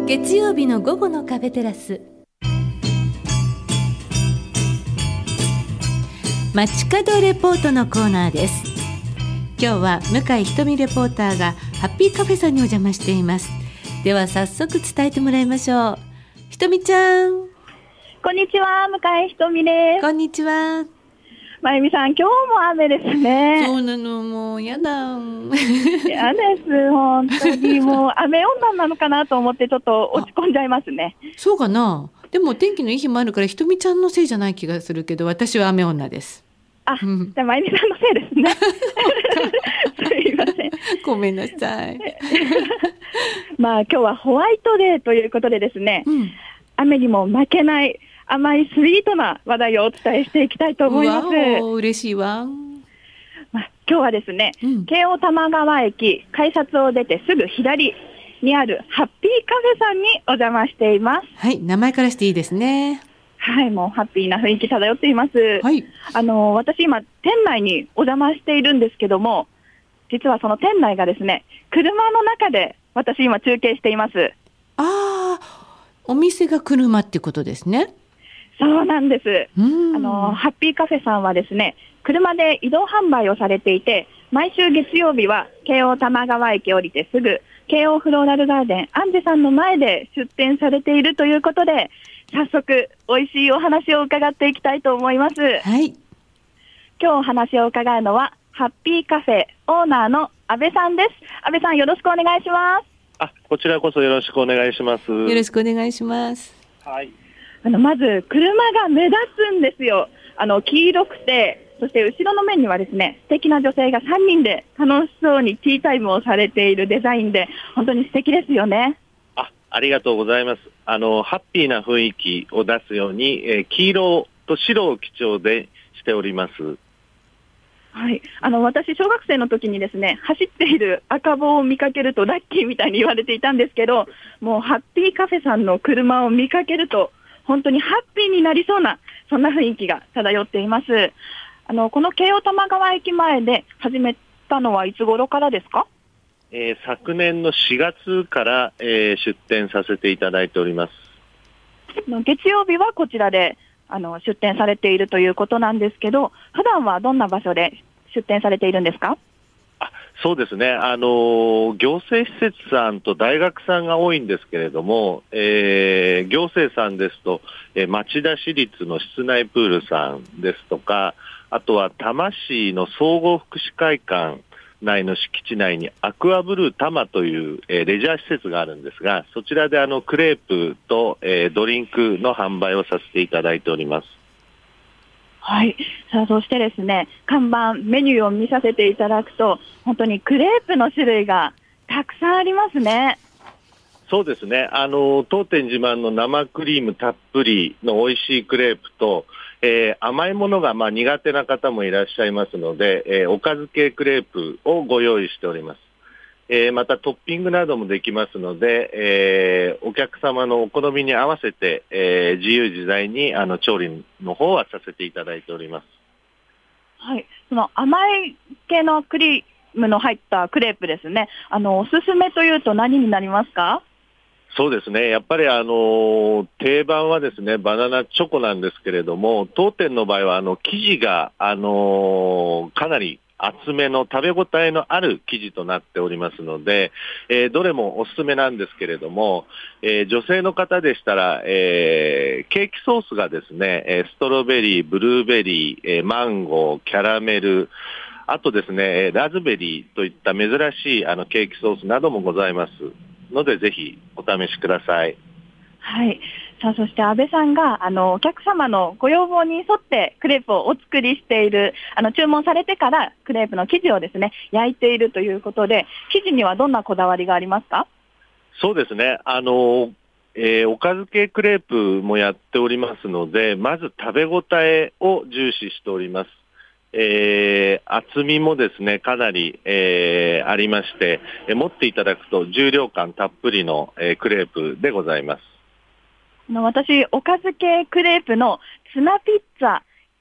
月曜日の午後のカフェテラス、街角レポートのコーナーです。今日は向井ひとみレポーターがハッピーカフェさんにお邪魔しています。では早速伝えてもらいましょう。ひとみちゃん。 こんにちは、向井ひとみです。 こんにちは。 まゆみさん、今日も雨ですね。 そうなの、もうやだ。 嫌です、本当に。もう雨女なのかなと思ってちょっと落ち込んじゃいますね。 そうかな。でも天気のいい日もあるからひとみちゃんのせいじゃない気がするけど、私は雨女です。 あ、じゃあまゆみさんのせいですね。すいません。 ごめんなさい。 まあ今日はホワイトデーということでですね、雨にも負けない甘いスイートな話題をお伝えしていきたいと思います。 嬉しいわ。 今日はですね、京王多摩川駅改札を出てすぐ左にあるハッピーカフェさんにお邪魔しています。 はい、名前からしていいですね。 はい、もうハッピーな雰囲気漂っています。 はい、 私今店内にお邪魔しているんですけども、実はその店内がですね、車の中で私今中継しています。 ああ、お店が車ってことですね。 そうなんです。ハッピーカフェさんはですね、車で移動販売をされていて、毎週月曜日は京王多摩川駅降りてすぐ京王フローラルガーデンアンジェさんの前で出店されているということで、早速美味しいお話を伺っていきたいと思います。 はい。 今日お話を伺うのはハッピーカフェオーナーの阿部さんです。阿部さん、よろしくお願いします。 こちらこそよろしくお願いします。 よろしくお願いします。 はい。 まず車が目立つんですよ。黄色くて、そして後ろの面にはですね、素敵な女性が3人で楽しそうにティータイムをされているデザインで、本当に素敵ですよね。 ありがとうございます。ハッピーな雰囲気を出すように、黄色と白を基調でしております。 はい、私小学生の時にですね、走っている赤棒を見かけるとラッキーみたいに言われていたんですけど、もうハッピーカフェさんの車を見かけると本当にハッピーになりそうな、そんな雰囲気が漂っています。この京王多摩川駅前で始めたのはいつ頃からですか？ 昨年の4月から、出店させていただいております。 月曜日はこちらで出店されているということなんですけど、普段はどんな場所で出店されているんですか？ そうですね。行政施設さんと大学さんが多いんですけれども、行政さんですと、町田市立の室内プールさんですとか、あとは多摩市の総合福祉会館内の敷地内にアクアブルー多摩という、レジャー施設があるんですが、そちらでクレープと、ドリンクの販売をさせていただいております。 はい。さあ、そしてですね、看板メニューを見させていただくと、本当にクレープの種類がたくさんありますね。 そうですね。当店自慢の生クリームたっぷりの美味しいクレープと、甘いものが苦手な方もいらっしゃいますので、おかず系クレープをご用意しております。またトッピングなどもできますので、お客様のお好みに合わせて、自由自在に調理の方はさせていただいております。 はい。その甘い系のクリームの入ったクレープですね。おすすめというと何になりますか？ そうですね。やっぱり定番はですね、バナナチョコなんですけれども、当店の場合は生地がかなり厚めの食べ応えのある生地となっておりますので、どれもおすすめなんですけれども、女性の方でしたら、ケーキソースがですね、ストロベリー、ブルーベリー、マンゴー、キャラメル、あとですね、ラズベリーといった珍しいケーキソースなどもございますので、ぜひお試しください。 はい。さあ、そして安倍さんがお客様のご要望に沿ってクレープをお作りしている、注文されてからクレープの生地をですね、焼いているということで、生地にはどんなこだわりがありますか？ そうですね。おかず系クレープもやっておりますので、まず食べ応えを重視しております。厚みもですね、かなり、ありまして、持っていただくと重量感たっぷりの、クレープでございます。 私、おかず系クレープのツナピッツァ、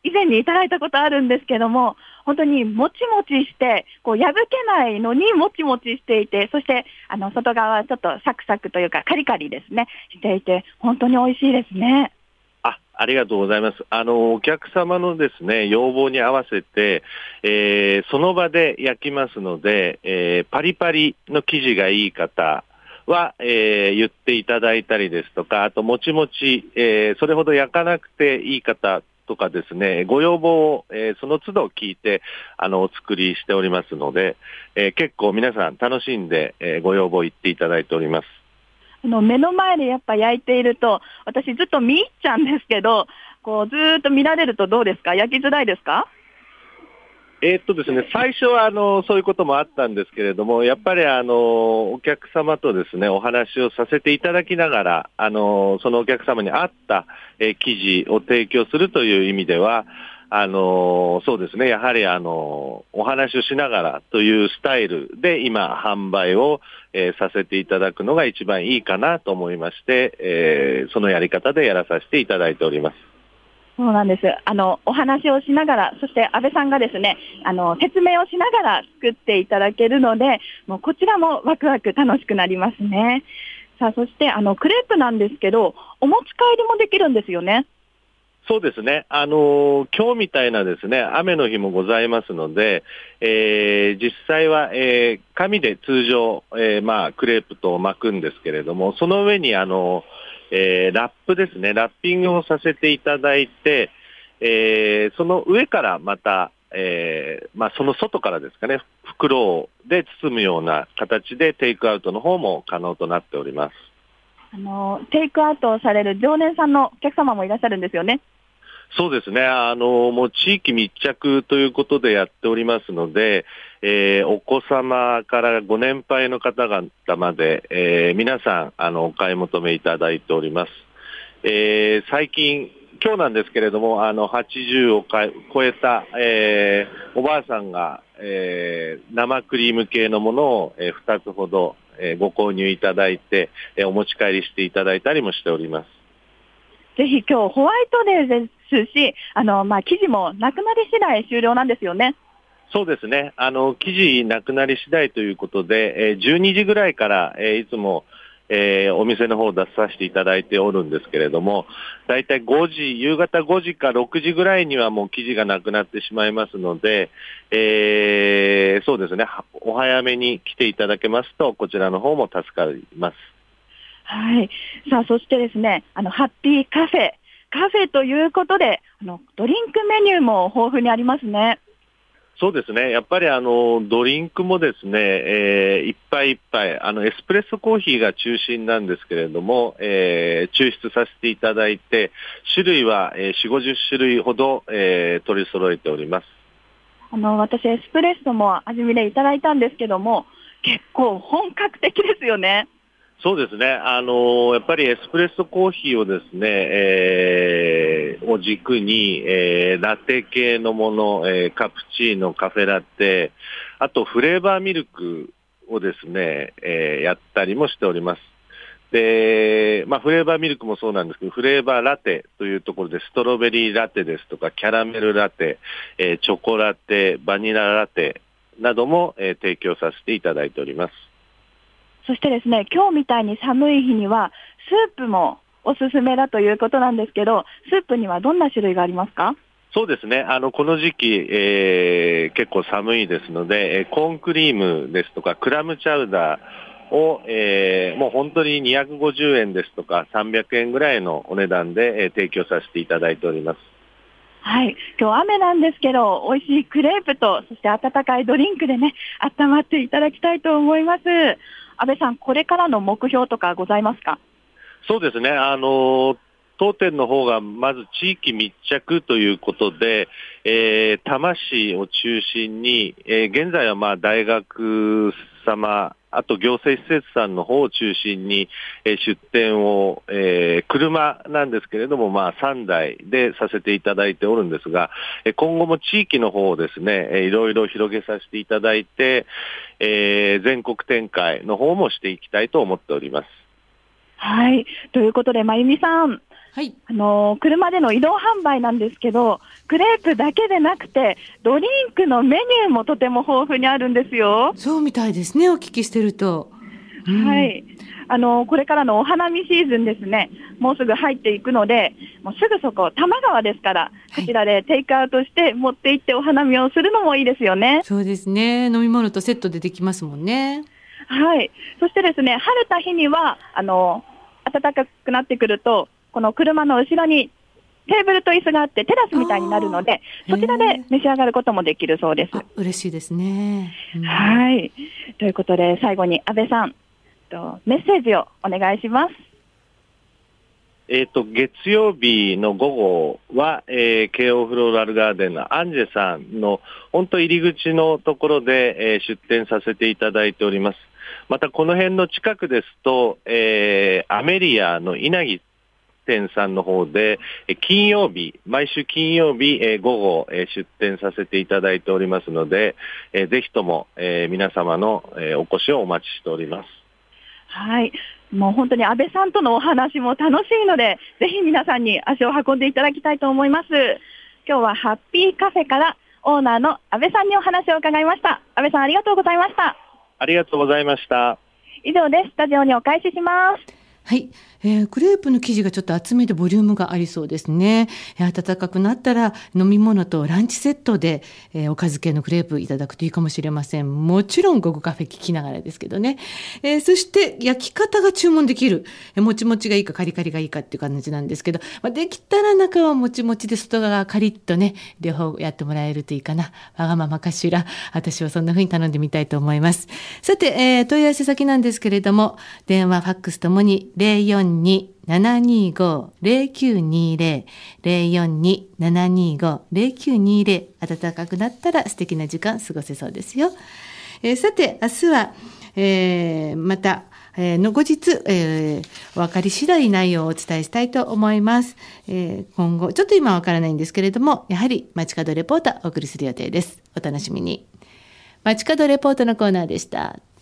以前にいただいたことあるんですけども、本当にもちもちして、こう破けないのにもちもちしていて、そして外側はちょっとサクサクというかカリカリですね、していて、本当に美味しいですね。 ありがとうございます。お客様のですね、要望に合わせて、その場で焼きますので、パリパリの生地がいい方は、言っていただいたりですとか、あともちもち、それほど焼かなくていい方とかですね、ご要望を、その都度聞いて、お作りしておりますので、結構皆さん楽しんで、ご要望言っていただいております。 目の前でやっぱ焼いていると、私ずっと見入っちゃうんですけど、こうずーっと見られるとどうですか？焼きづらいですか？ ですね、最初はそういうこともあったんですけれども、やっぱりお客様とですね、お話をさせていただきながら、そのお客様に合った、生地を提供するという意味では、そうですね、やはりお話をしながらというスタイルで今販売を、させていただくのが一番いいかなと思いまして、そのやり方でやらさせていただいております。 そうなんです。お話をしながら、そして安倍さんがですね、説明をしながら作っていただけるので、もうこちらもワクワク楽しくなりますね。さあ、そしてクレープなんですけど、お持ち帰りもできるんですよね。 そうですね。今日みたいなですね、雨の日もございますので、実際は、紙で通常、クレープと巻くんですけれども、その上にラップですね、ラッピングをさせていただいて、その上からまた、その外からですかね、袋で包むような形でテイクアウトの方も可能となっております。 テイクアウトをされる常連さんのお客様もいらっしゃるんですよね。 そうですね。もう地域密着ということでやっておりますので、お子様からご年配の方々まで、皆さん、お買い求めいただいております。最近、今日なんですけれども、80を超えた、おばあさんが、生クリーム系のものを、2つほど、ご購入いただいて、お持ち帰りしていただいたりもしております。 ぜひ今日ホワイトデーですし、生地もなくなり次第終了なんですよね。 そうですね。生地なくなり次第ということで、12時ぐらいから、いつも、お店の方を出させていただいておるんですけれども、だいたい夕方5時か6時ぐらいにはもう生地がなくなってしまいますので、そうですね。お早めに来ていただけますと、こちらの方も助かります。 はい。さあ、そしてですね、ハッピーカフェということで、ドリンクメニューも豊富にありますね。 そうですね。やっぱりドリンクもですね、いっぱいいっぱい、エスプレッソコーヒーが中心なんですけれども、抽出させていただいて、種類は、4、50種類ほど、取り揃えております。 私、エスプレッソも味見でいただいたんですけども、結構本格的ですよね。 そうですね。やっぱりエスプレッソコーヒーをですね、を軸に、ラテ系のもの、カプチーノ、カフェラテ、あとフレーバーミルクをですね、やったりもしております。で、フレーバーミルクもそうなんですけど、フレーバーラテというところで、ストロベリーラテですとか、キャラメルラテ、チョコラテ、バニララテなども、提供させていただいております。 そしてですね、今日みたいに寒い日には、スープもおすすめだということなんですけど、スープにはどんな種類がありますか？ そうですね。この時期、結構寒いですので、コーンクリームですとか、クラムチャウダーを、もう本当に250円ですとか、300円ぐらいのお値段で、提供させていただいております。 はい。今日雨なんですけど、美味しいクレープと、そして温かいドリンクでね、温まっていただきたいと思います。安倍さん、これからの目標とかございますか？ そうですね。当店の方がまず地域密着ということで、多摩市を中心に、現在は大学様、あと行政施設さんの方を中心に、出店を、車なんですけれども、3台でさせていただいておるんですが、今後も地域の方をですね、いろいろ広げさせていただいて、全国展開の方もしていきたいと思っております。 はい。ということで、まゆみさん、 はい。 車での移動販売なんですけど、クレープだけでなくて、ドリンクのメニューもとても豊富にあるんですよ。 そうみたいですね、お聞きしてると。 はい。これからのお花見シーズンですね、もうすぐ入っていくので、もうすぐそこ、多摩川ですから、こちらでテイクアウトして持って行ってお花見をするのもいいですよね。 そうですね。飲み物とセットでできますもんね。 はい。そしてですね、晴れた日には、暖かくなってくると、この車の後ろにテーブルと椅子があってテラスみたいになるので、そちらで召し上がることもできるそうです。 嬉しいですね。 はい。ということで、最後に安倍さん、メッセージをお願いします。 月曜日の午後は、京王フローラルガーデンのアンジェさんの本当入り口のところで、出店させていただいております。またこの辺の近くですと、アメリアの稲城店さんの方で、金曜日、毎週金曜日、午後、出店させていただいておりますので、ぜひとも、皆様の、お越しをお待ちしております。 はい。もう本当に安倍さんとのお話も楽しいので、ぜひ皆さんに足を運んでいただきたいと思います。今日はハッピーカフェからオーナーの安倍さんにお話を伺いました。安倍さんありがとうございました。 ありがとうございました。 以上です。スタジオにお返しします。 はい、クレープの生地がちょっと厚めでボリュームがありそうですね。暖かくなったら飲み物とランチセットで、おかず系のクレープいただくといいかもしれません。もちろん午後カフェ聞きながらですけどね。そして焼き方が注文できる。もちもちがいいかカリカリがいいかっていう感じなんですけど、できたら中はもちもちで外側がカリッとね、両方やってもらえるといいかな。わがままかしら。私はそんな風に頼んでみたいと思います。さて、問い合わせ先なんですけれども、電話ファックスともに042-725-0920 042-725-0920暖かくなったら素敵な時間過ごせそうですよ。さて明日は、また、後日、お分かり次第内容をお伝えしたいと思います。今後ちょっと今はわからないんですけれども、やはり街角レポーターお送りする予定です。お楽しみに。街角レポートのコーナーでした。